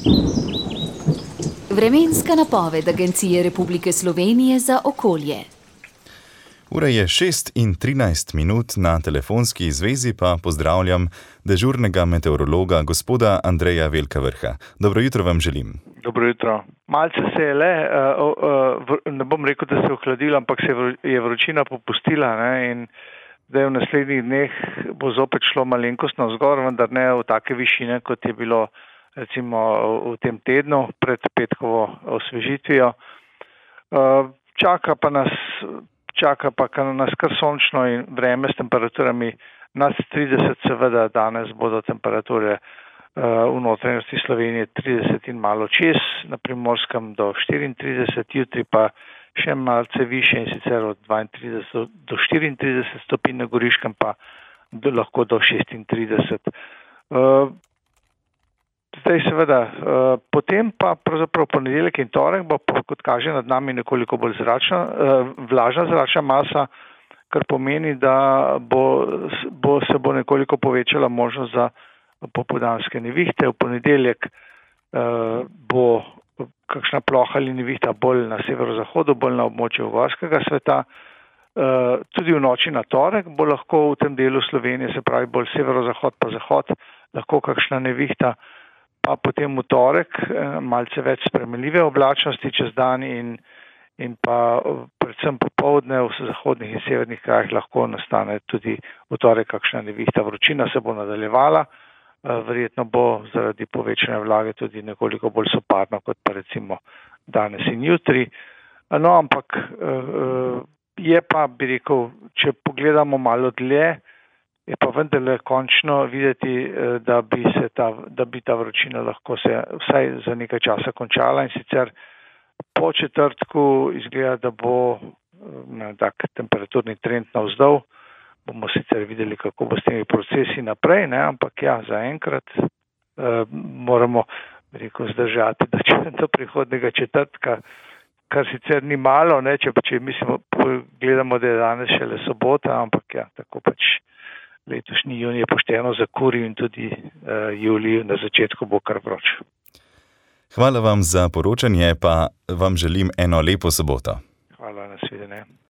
Vremenska napoved Agencije Republike Slovenije za okolje. Ura je 6:13, na telefonski zvezi pa pozdravljam dežurnega meteorologa gospoda Andreja Velkavrha. Dobro jutro vam želim. Dobro jutro. Malce se je ne bom rekel, da se je ohladilo, ampak se je vročina popustila, ne, in zdaj v naslednjih dneh bo zopet šlo malenkost navzgor, vendar ne v take višine, kot je bilo recimo v tem tednu pred petkovo osvežitvijo. Čaka pa nas kar sončno in vreme s temperaturami nad 30, seveda danes bodo temperature v notranjosti Slovenije 30 in malo čez, na Primorskem do 34, jutri pa še malce više in sicer od 32 do 34 stopinj, na Goriškem pa lahko do 36. Zdaj seveda, potem pa pravzaprav ponedeljek in torek bo, kot kaže, nad nami nekoliko bolj vlažna zračna masa, kar pomeni, da se bo nekoliko povečala možnost za popoldanske nevihte. V ponedeljek bo kakšna ploha ali nevihta bolj na severozahodu, bolj na območju gorskega sveta. Tudi v noči na torek bo lahko v tem delu Slovenije, se pravi bolj severozahod pa zahod, lahko kakšna nevihta. Pa potem v torek malce več spremenljive oblačnosti čez dan in pa predvsem popoldne v zahodnih in severnih krajih lahko nastane tudi v torek kakšna nevihta. Vročina se bo nadaljevala, verjetno bo zaradi povečane vlage tudi nekoliko bolj soparno kot pa recimo danes in jutri. No, ampak je pa, bi rekel, če pogledamo malo dlje, je pa vendarle končno videti, da bi ta vročina lahko se vsaj za nekaj časa končala, in sicer po četrtku izgleda, da bo tak temperaturni trend navzdol. Bomo sicer videli, kako bo s temi procesi naprej, ne, ampak ja, zaenkrat moramo, bi rekel, zdržati do prihodnega četrtka, kar sicer ni malo, ne, če gledamo, da je danes šele sobota, ampak ja, tako pač letošnji junij je pošteno zakuril in tudi julij na začetku bo kar vroč. Hvala vam za poročanje, pa vam želim eno lepo soboto. Hvala, nasvidenje.